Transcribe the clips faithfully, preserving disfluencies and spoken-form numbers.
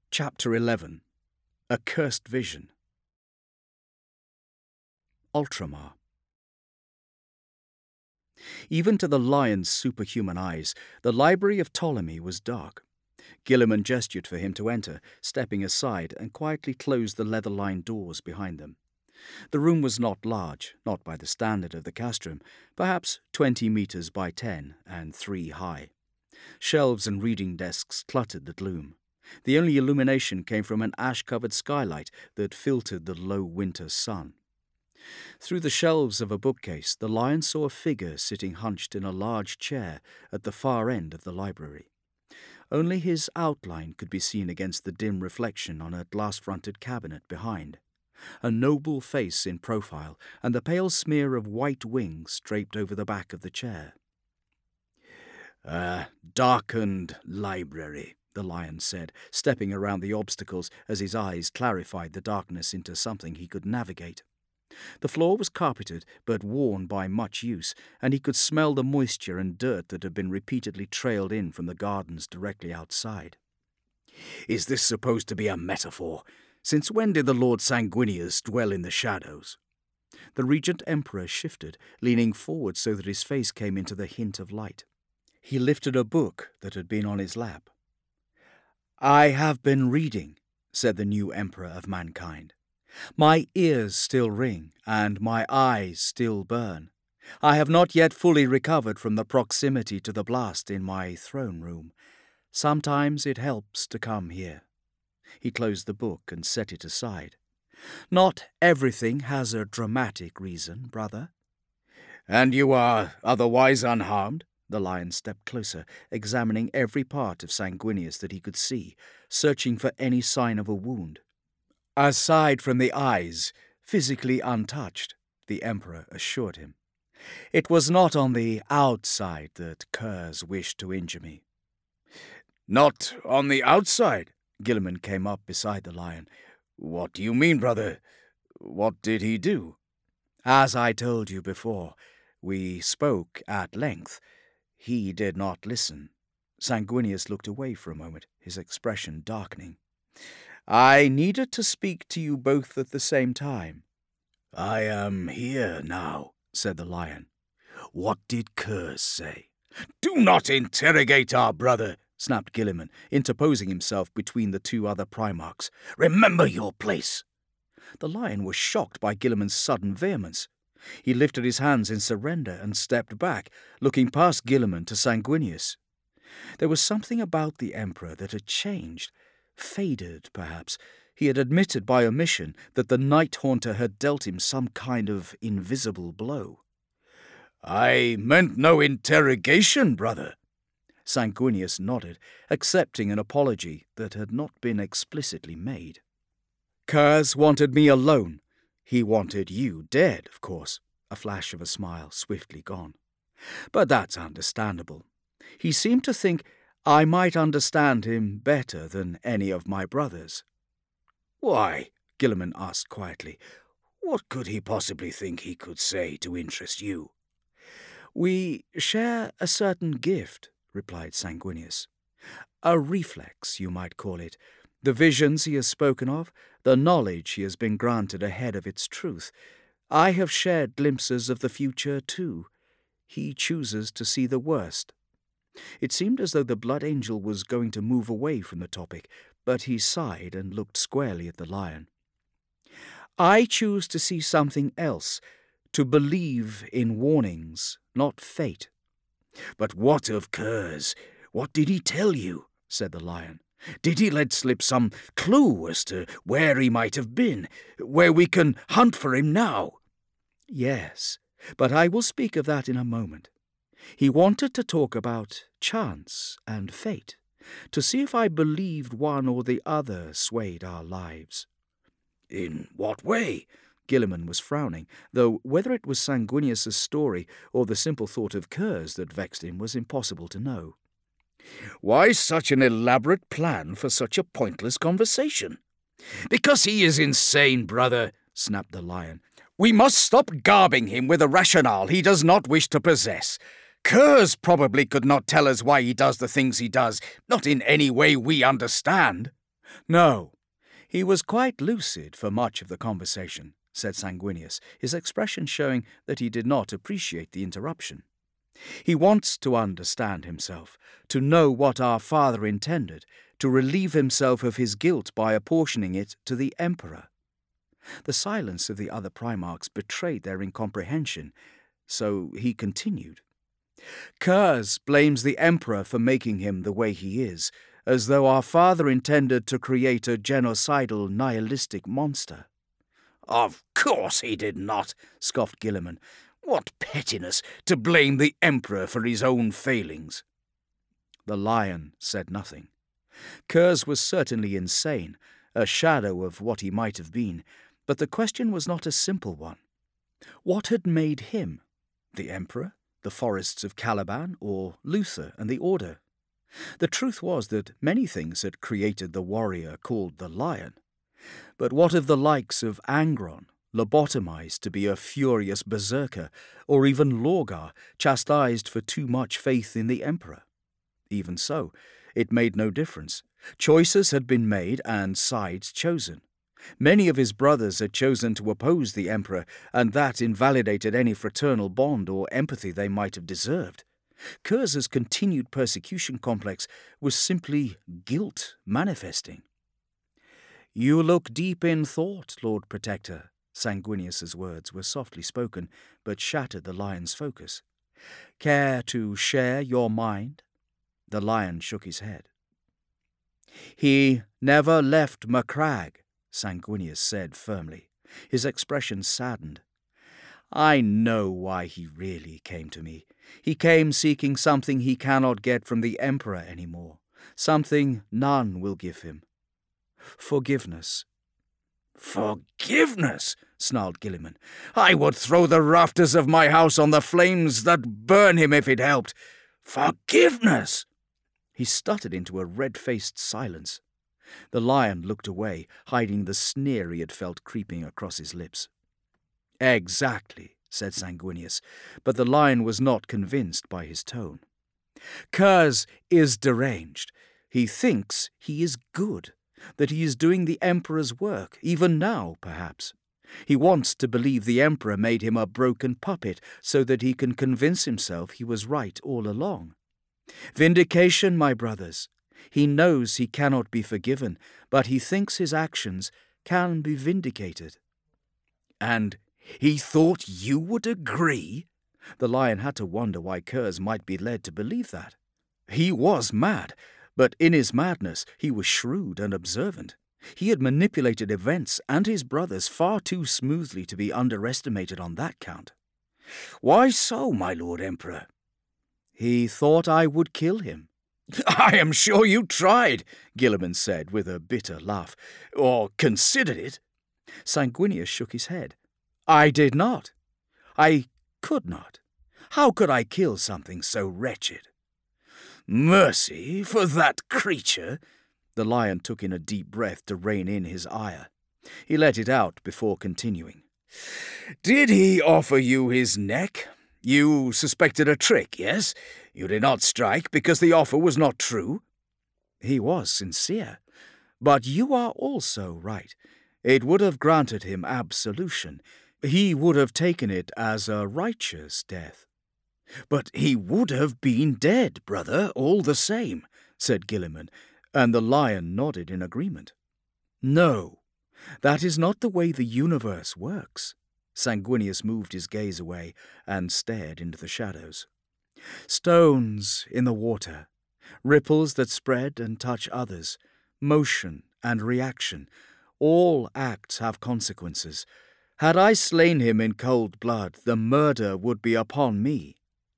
Chapter eleven. A Cursed Vision. Ultramar. Even to the lion's superhuman eyes, the library of Ptolemy was dark. Gilliman gestured for him to enter, stepping aside, and quietly closed the leather-lined doors behind them. The room was not large, not by the standard of the castrum, perhaps twenty metres by ten and three high. Shelves and reading desks cluttered the gloom. The only illumination came from an ash-covered skylight that filtered the low winter sun. Through the shelves of a bookcase, the lion saw a figure sitting hunched in a large chair at the far end of the library. Only his outline could be seen against the dim reflection on a glass-fronted cabinet behind. A noble face in profile, and the pale smear of white wings draped over the back of the chair. "A darkened library," the lion said, stepping around the obstacles as his eyes clarified the darkness into something he could navigate. The floor was carpeted, but worn by much use, and he could smell the moisture and dirt that had been repeatedly trailed in from the gardens directly outside. "Is this supposed to be a metaphor? Since when did the Lord Sanguinius dwell in the shadows?" The Regent Emperor shifted, leaning forward so that his face came into the hint of light. He lifted a book that had been on his lap. "I have been reading," said the new Emperor of mankind. "My ears still ring, and my eyes still burn. I have not yet fully recovered from the proximity to the blast in my throne room. Sometimes it helps to come here." He closed the book and set it aside. "Not everything has a dramatic reason, brother." "And you are otherwise unharmed?" The lion stepped closer, examining every part of Sanguinius that he could see, searching for any sign of a wound. "Aside from the eyes, physically untouched," the Emperor assured him. "It was not on the outside that Curze wished to injure me." "Not on the outside?" Gilliman came up beside the lion. "What do you mean, brother? What did he do?" "As I told you before, we spoke at length. He did not listen." Sanguinius looked away for a moment, his expression darkening. "I needed to speak to you both at the same time." "I am here now," said the lion. "What did Curze say?" "Do not interrogate our brother," snapped Gilliman, interposing himself between the two other Primarchs. "Remember your place." The lion was shocked by Gilliman's sudden vehemence. He lifted his hands in surrender and stepped back, looking past Gilliman to Sanguinius. There was something about the Emperor that had changed, faded, perhaps. He had admitted by omission that the Night Haunter had dealt him some kind of invisible blow. "I meant no interrogation, brother." Sanguinius nodded, accepting an apology that had not been explicitly made. "Curze wanted me alone. He wanted you dead, of course." A flash of a smile, swiftly gone. "But that's understandable. He seemed to think I might understand him better than any of my brothers." "Why?" Gilliman asked quietly. "What could he possibly think he could say to interest you?" "We share a certain gift," replied Sanguinius. "A reflex, you might call it. The visions he has spoken of, the knowledge he has been granted ahead of its truth. I have shared glimpses of the future, too. He chooses to see the worst." It seemed as though the Blood Angel was going to move away from the topic, but he sighed and looked squarely at the lion. "I choose to see something else, to believe in warnings, not fate." "But what of Curze? What did he tell you?" said the lion. "Did he let slip some clue as to where he might have been, where we can hunt for him now?" "Yes, but I will speak of that in a moment. He wanted to talk about chance and fate, to see if I believed one or the other swayed our lives." "In what way?" Gilliman was frowning, though whether it was Sanguinius's story or the simple thought of Curze that vexed him was impossible to know. "Why such an elaborate plan for such a pointless conversation?" "Because he is insane, brother," snapped the lion. "We must stop garbing him with a rationale he does not wish to possess. Curze probably could not tell us why he does the things he does, not in any way we understand. "No. He was quite lucid for much of the conversation," said Sanguinius, his expression showing that he did not appreciate the interruption. "He wants to understand himself, to know what our father intended, to relieve himself of his guilt by apportioning it to the Emperor." The silence of the other Primarchs betrayed their incomprehension, so he continued. "Kurz blames the Emperor for making him the way he is, as though our father intended to create a genocidal, nihilistic monster." "Of course he did not," scoffed Guilliman. "What pettiness, to blame the Emperor for his own failings." The Lion said nothing. Kurz was certainly insane, a shadow of what he might have been, but the question was not a simple one. What had made him? The Emperor, the forests of Caliban, or Luther and the Order? The truth was that many things had created the warrior called the Lion. But what of the likes of Angron, lobotomized to be a furious berserker, or even Lorgar, chastised for too much faith in the Emperor? Even so, it made no difference. Choices had been made and sides chosen. Many of his brothers had chosen to oppose the Emperor, and that invalidated any fraternal bond or empathy they might have deserved. Kurz's continued persecution complex was simply guilt manifesting. "You look deep in thought, Lord Protector." Sanguinius's words were softly spoken, but shattered the Lion's focus. "Care to share your mind?" The Lion shook his head. "He never left Macragge," Sanguinius said firmly. His expression saddened. "I know why he really came to me. He came seeking something he cannot get from the Emperor any more, something none will give him. Forgiveness." "Forgiveness?" snarled Guilliman. "I would throw the rafters of my house on the flames that burn him if it helped. Forgiveness!" He stuttered into a red-faced silence. The Lion looked away, hiding the sneer he had felt creeping across his lips. "Exactly," said Sanguinius, but the Lion was not convinced by his tone. "Kurz is deranged. He thinks he is good, that he is doing the Emperor's work, even now, perhaps. He wants to believe the Emperor made him a broken puppet so that he can convince himself he was right all along. Vindication, my brothers. He knows he cannot be forgiven, but he thinks his actions can be vindicated." "And he thought you would agree?" The Lion had to wonder why Kurz might be led to believe that. He was mad, but in his madness he was shrewd and observant. He had manipulated events and his brothers far too smoothly to be underestimated on that count. "Why so, my Lord Emperor?" "He thought I would kill him." "I am sure you tried," Guilliman said with a bitter laugh. "Or considered it." Sanguinius shook his head. "I did not. I could not. How could I kill something so wretched?" "Mercy for that creature!" The Lion took in a deep breath to rein in his ire. He let it out before continuing. "Did he offer you his neck? You suspected a trick, yes? You did not strike because the offer was not true?" "He was sincere. But you are also right. It would have granted him absolution. He would have taken it as a righteous death." "But he would have been dead, brother, all the same," said Guilliman, and the Lion nodded in agreement. "No, that is not the way the universe works." Sanguinius moved his gaze away and stared into the shadows. "Stones in the water, ripples that spread and touch others, motion and reaction, all acts have consequences. Had I slain him in cold blood, the murder would be upon me."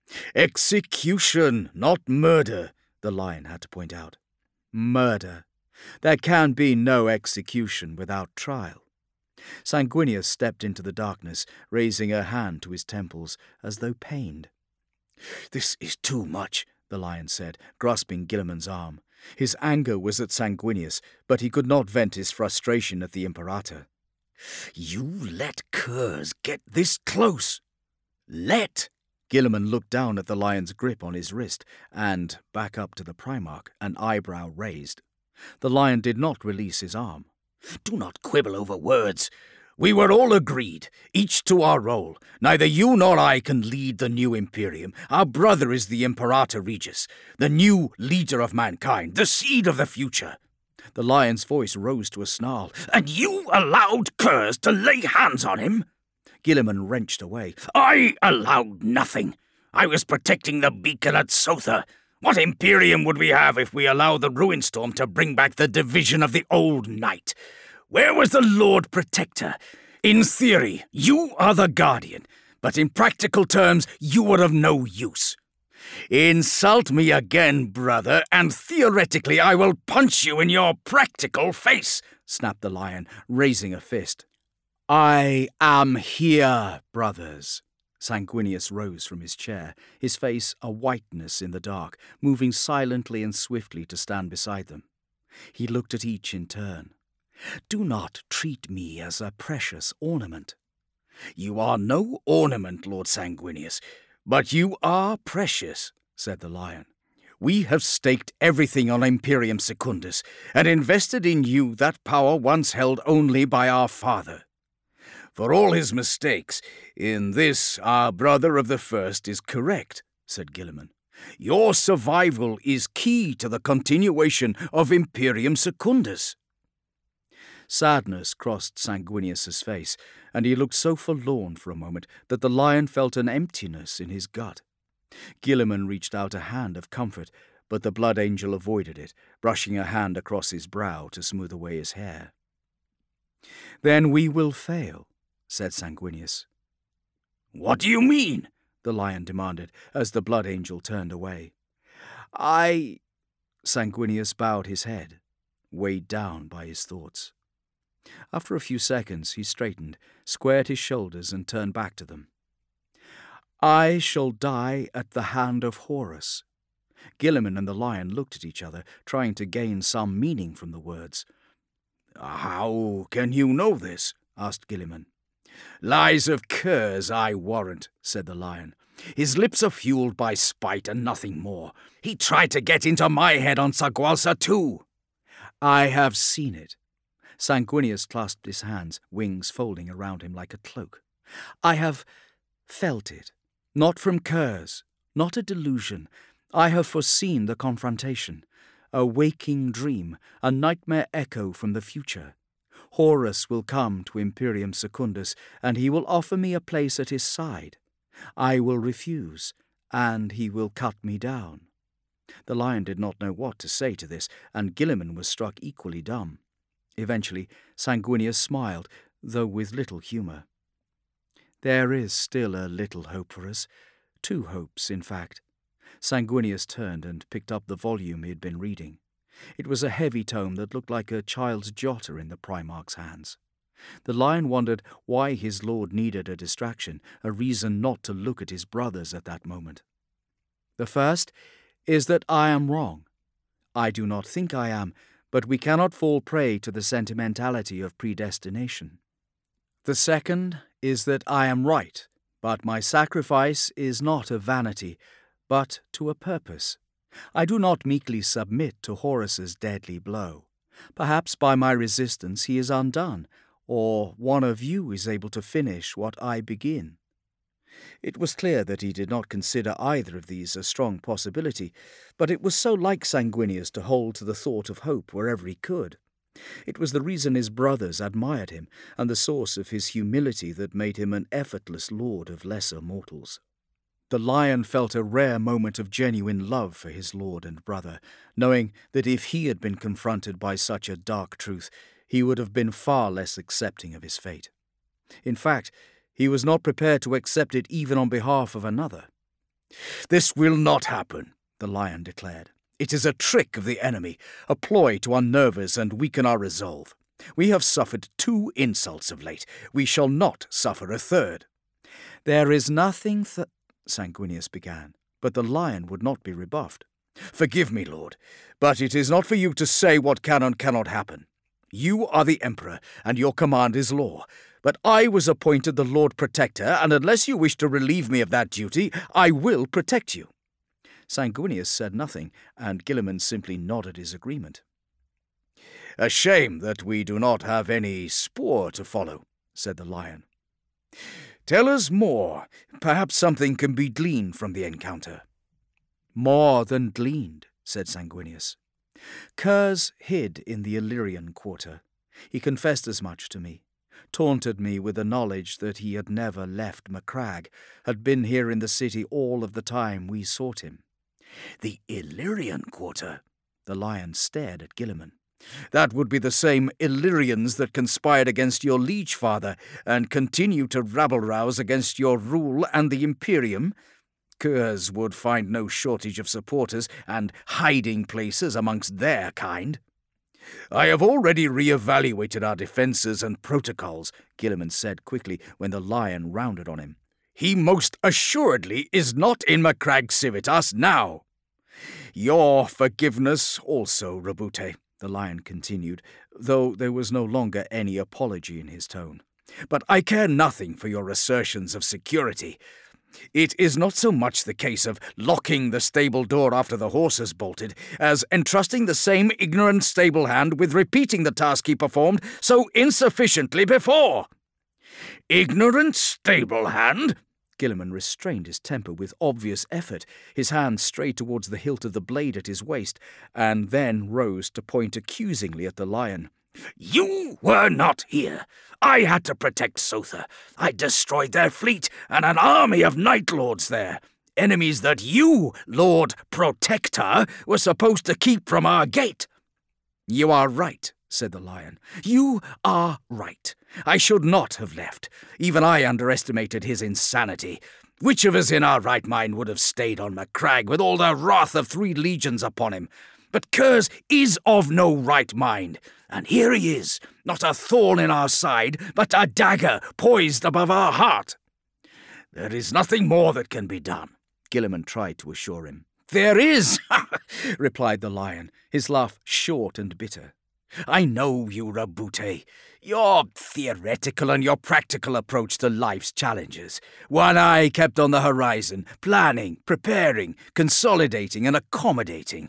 "Execution, not murder," the Lion had to point out. "Murder. There can be no execution without trial." Sanguinius stepped into the darkness, raising a hand to his temples, as though pained. "This is too much," the Lion said, grasping Guilliman's arm. His anger was at Sanguinius, but he could not vent his frustration at the Imperator. "You let Kurz get this close. Let!" Guilliman looked down at the Lion's grip on his wrist, and back up to the Primarch, an eyebrow raised. The lion did not release his arm. "Do not quibble over words. We were all agreed, each to our role. Neither you nor I can lead the new Imperium. Our brother is the Imperator Regis, the new leader of mankind, the seed of the future." The lion's voice rose to a snarl. "And you allowed Curze to lay hands on him?" Guilliman wrenched away. "I allowed nothing. I was protecting the beacon at Sotha. What Imperium would we have if we allowed the Ruinstorm to bring back the division of the Old Knight? Where was the Lord Protector? In theory, you are the Guardian, but in practical terms, you were of no use. Insult me again, brother, and theoretically I will punch you in your practical face," snapped the lion, raising a fist. "I am here, brothers." Sanguinius rose from his chair, his face a whiteness in the dark, moving silently and swiftly to stand beside them. He looked at each in turn. "Do not treat me as a precious ornament." "You are no ornament, Lord Sanguinius, but you are precious," said the lion. "We have staked everything on Imperium Secundus, and invested in you that power once held only by our father. For all his mistakes, in this our brother of the first is correct," said Guilliman. "Your survival is key to the continuation of Imperium Secundus." Sadness crossed Sanguinius's face, and he looked so forlorn for a moment that the lion felt an emptiness in his gut. Guilliman reached out a hand of comfort, but the Blood Angel avoided it, brushing a hand across his brow to smooth away his hair. "Then we will fail," said Sanguinius. "What do you mean?" the lion demanded, as the Blood Angel turned away. I... Sanguinius bowed his head, weighed down by his thoughts. After a few seconds he straightened, squared his shoulders, and turned back to them. "I shall die at the hand of Horus." Guilliman and the lion looked at each other, trying to gain some meaning from the words. "How can you know this?" asked Guilliman. "Lies of Curze, I warrant," said the lion. "His lips are fueled by spite and nothing more. He tried to get into my head on Sagualsa too." "I have seen it." Sanguinius clasped his hands, wings folding around him like a cloak. "I have felt it. Not from Curze, not a delusion. I have foreseen the confrontation. A waking dream, a nightmare echo from the future. Horus will come to Imperium Secundus, and he will offer me a place at his side. I will refuse, and he will cut me down." The lion did not know what to say to this, and Guilliman was struck equally dumb. Eventually, Sanguinius smiled, though with little humour. "There is still a little hope for us. Two hopes, in fact." Sanguinius turned and picked up the volume he had been reading. It was a heavy tome that looked like a child's jotter in the Primarch's hands. The lion wondered why his lord needed a distraction, a reason not to look at his brothers at that moment. "The first is that I am wrong. I do not think I am, but we cannot fall prey to the sentimentality of predestination. The second is that I am right, but my sacrifice is not of vanity, but to a purpose. I do not meekly submit to Horus's deadly blow. Perhaps by my resistance he is undone, or one of you is able to finish what I begin." It was clear that he did not consider either of these a strong possibility, but it was so like Sanguinius to hold to the thought of hope wherever he could. It was the reason his brothers admired him, and the source of his humility that made him an effortless lord of lesser mortals. The lion felt a rare moment of genuine love for his lord and brother, knowing that if he had been confronted by such a dark truth, he would have been far less accepting of his fate. In fact, he was not prepared to accept it even on behalf of another. "This will not happen," the lion declared. "It is a trick of the enemy, a ploy to unnerve us and weaken our resolve. We have suffered two insults of late. We shall not suffer a third." "There is nothing th—" Sanguinius began, but the lion would not be rebuffed. "Forgive me, Lord, but it is not for you to say what can and cannot happen. You are the Emperor, and your command is law. But I was appointed the Lord Protector, and unless you wish to relieve me of that duty, I will protect you." Sanguinius said nothing, and Guilliman simply nodded his agreement. "A shame that we do not have any spoor to follow," said the lion. "Tell us more. Perhaps something can be gleaned from the encounter." "More than gleaned," said Sanguinius. "Curs hid in the Illyrian quarter. He confessed as much to me, taunted me with the knowledge that he had never left Macragge, had been here in the city all of the time we sought him." "The Illyrian quarter?" The lion stared at Guilliman. "That would be the same Illyrians that conspired against your liege father and continue to rabble-rouse against your rule and the Imperium. Curs would find no shortage of supporters and hiding places amongst their kind." "I have already re-evaluated our defences and protocols," Guilliman said quickly when the lion rounded on him. "He most assuredly is not in Macragge Civitas now." "Your forgiveness also, Rabute," the lion continued, though there was no longer any apology in his tone. "But I care nothing for your assertions of security. It is not so much the case of locking the stable door after the horses bolted, as entrusting the same ignorant stable hand with repeating the task he performed so insufficiently before." "Ignorant stable hand?" Guilliman restrained his temper with obvious effort, his hand strayed towards the hilt of the blade at his waist, and then rose to point accusingly at the lion. "You were not here. I had to protect Sotha. I destroyed their fleet and an army of Night Lords there, enemies that you, Lord Protector, were supposed to keep from our gate." "You are right," said the lion. "You are right. I should not have left. Even I underestimated his insanity. Which of us in our right mind would have stayed on Macragge with all the wrath of three legions upon him? But Curs is of no right mind, and here he is, not a thorn in our side, but a dagger poised above our heart." "There is nothing more that can be done," Guilliman tried to assure him. "There is," replied the lion, his laugh short and bitter. "I know you, Rabute. Your theoretical and your practical approach to life's challenges. One eye kept on the horizon, planning, preparing, consolidating, and accommodating.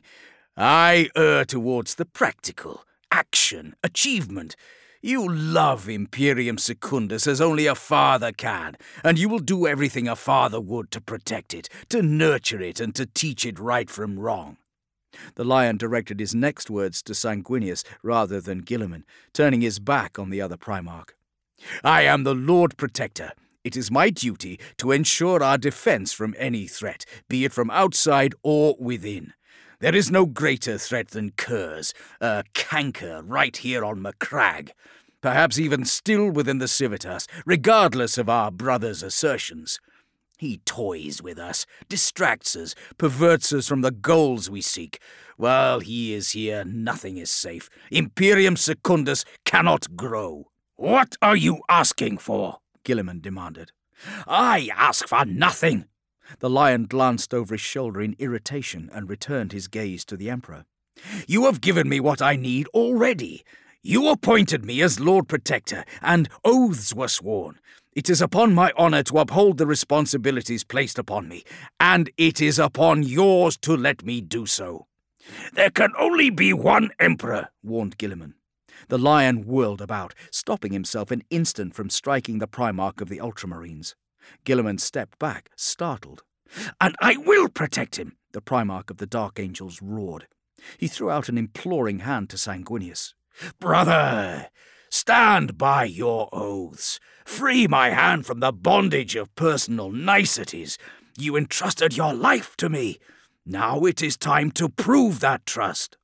I err towards the practical, action, achievement. You love Imperium Secundus as only a father can, and you will do everything a father would to protect it, to nurture it, and to teach it right from wrong." The lion directed his next words to Sanguinius rather than Guilliman, turning his back on the other Primarch. "I am the Lord Protector. It is my duty to ensure our defence from any threat, be it from outside or within. There is no greater threat than Curs, a canker right here on Macragge, perhaps even still within the Civitas, regardless of our brother's assertions. He toys with us, distracts us, perverts us from the goals we seek. While he is here, nothing is safe. Imperium Secundus cannot grow." "What are you asking for?" Guilliman demanded. "I ask for nothing." The lion glanced over his shoulder in irritation and returned his gaze to the Emperor. "You have given me what I need already. You appointed me as Lord Protector, and oaths were sworn. It is upon my honour to uphold the responsibilities placed upon me, and it is upon yours to let me do so." "There can only be one Emperor," warned Guilliman. The lion whirled about, stopping himself an instant from striking the Primarch of the Ultramarines. Guilliman stepped back, startled. "And I will protect him," the Primarch of the Dark Angels roared. He threw out an imploring hand to Sanguinius. "Brother, stand by your oaths. Free my hand from the bondage of personal niceties. You entrusted your life to me. Now it is time to prove that trust."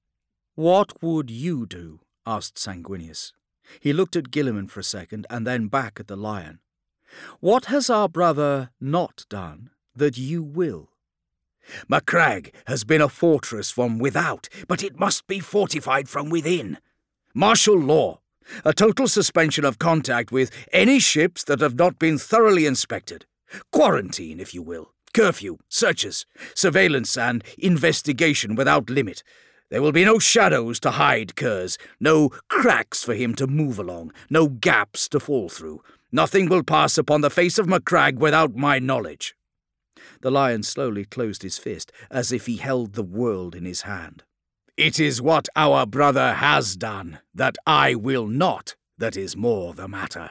"What would you do?" asked Sanguinius. He looked at Guilliman for a second and then back at the lion. "What has our brother not done that you will?" "Macragge has been a fortress from without, but it must be fortified from within. Martial law, a total suspension of contact with any ships that have not been thoroughly inspected. Quarantine, if you will. Curfew, searches, surveillance, and investigation without limit. There will be no shadows to hide Curs, no cracks for him to move along, no gaps to fall through. Nothing will pass upon the face of Macragge without my knowledge." The lion slowly closed his fist, as if he held the world in his hand. It is what our brother has done that I will not that is more the matter.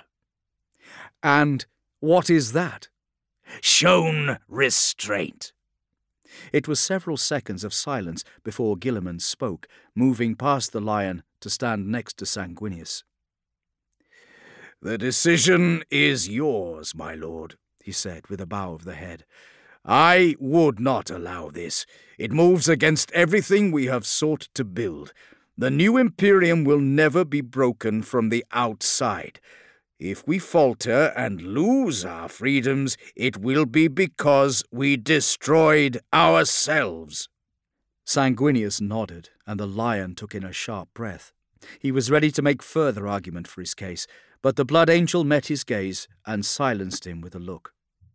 And what is that? Shown restraint. It was several seconds of silence before Guilliman spoke, moving past the lion to stand next to Sanguinius. The decision is yours, my lord, he said with a bow of the head. I would not allow this. It moves against everything we have sought to build. The new Imperium will never be broken from the outside. If we falter and lose our freedoms, it will be because we destroyed ourselves. Sanguinius nodded, and the lion took in a sharp breath. He was ready to make further argument for his case, but the Blood Angel met his gaze and silenced him with a look.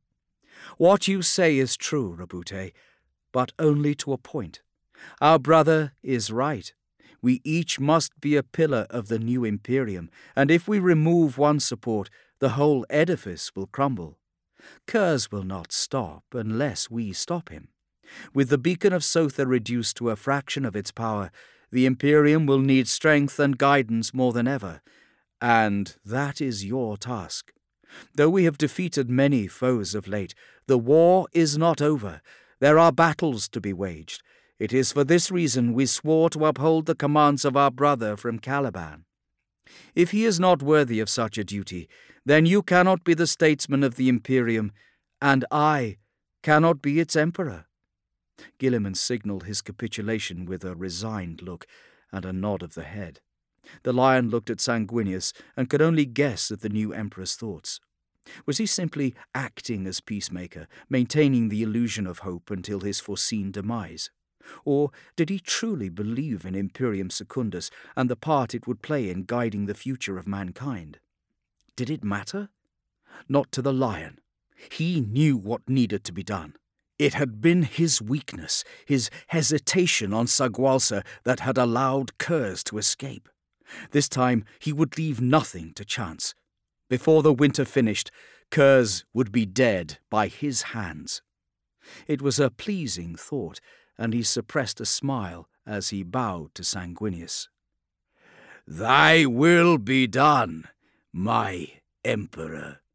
What you say is true, Roboute, but only to a point. Our brother is right. We each must be a pillar of the new Imperium, and if we remove one support, the whole edifice will crumble. Curze will not stop unless we stop him. With the beacon of Sotha reduced to a fraction of its power, the Imperium will need strength and guidance more than ever, and that is your task. Though we have defeated many foes of late, the war is not over. There are battles to be waged. It is for this reason we swore to uphold the commands of our brother from Caliban. If he is not worthy of such a duty, then you cannot be the statesman of the Imperium, and I cannot be its emperor. Guilliman signalled his capitulation with a resigned look and a nod of the head. The lion looked at Sanguinius and could only guess at the new emperor's thoughts. Was he simply acting as peacemaker, maintaining the illusion of hope until his foreseen demise? Or did he truly believe in Imperium Secundus and the part it would play in guiding the future of mankind? Did it matter? Not to the lion. He knew what needed to be done. It had been his weakness, his hesitation on Sagualsa, that had allowed Curze to escape. This time he would leave nothing to chance. Before the winter finished, Curze would be dead by his hands. It was a pleasing thought, and he suppressed a smile as he bowed to Sanguinius. Thy will be done, my emperor.